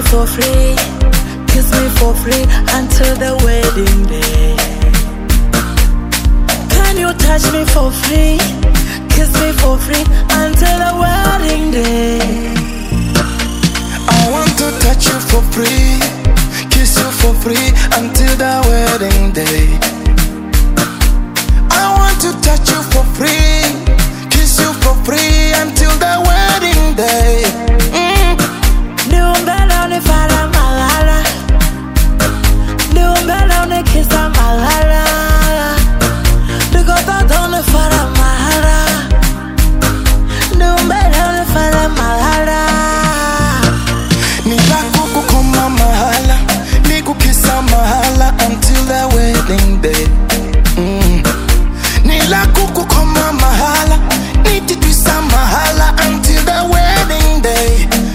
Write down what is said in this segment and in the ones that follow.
for free, kiss me for free until the wedding day. Can you touch me for free, kiss me for free until the wedding day? I want to touch you for free, kiss you for free until the wedding day. I want to touch you for free, kiss you for free until the wedding day. Niumbele unifara malala, niumbele unikisa malala, nikotata unifara malala, niumbele unifara malala. Nilakukukoma mahala, nikukisa mahala until the wedding day. Nilakukukoma mahala, nititwisa mahala until the wedding day.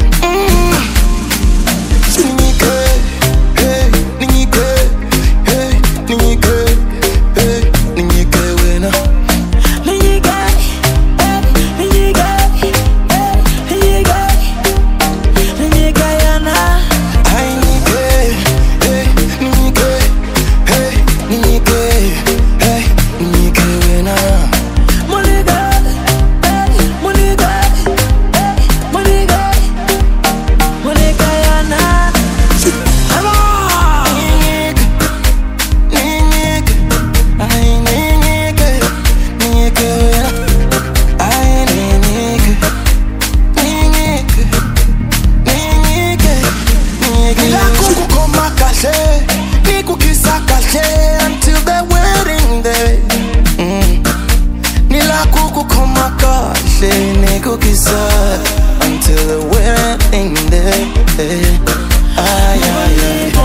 Ninyike, hey, ninyike, hey, ninyike, hey, ninyike wena. Ninyike, hey, ninyike, hey, ninyike, ninyike yana. Ay, ninyike, hey, ninyike, hey, ninyike, hey, ninyike wena. Munike, hey, munike, hey, munike, munike yana. Hello. Ninyike, ay, ninyike, ninyike wena. Ay, ninyike, ninyike, ninyike, ninyike. Nilakukukoma kahle, nikukisa kahle until the wedding day. Nilakukukoma kahle, nikukisa until the wedding day. Ay, ay, ay.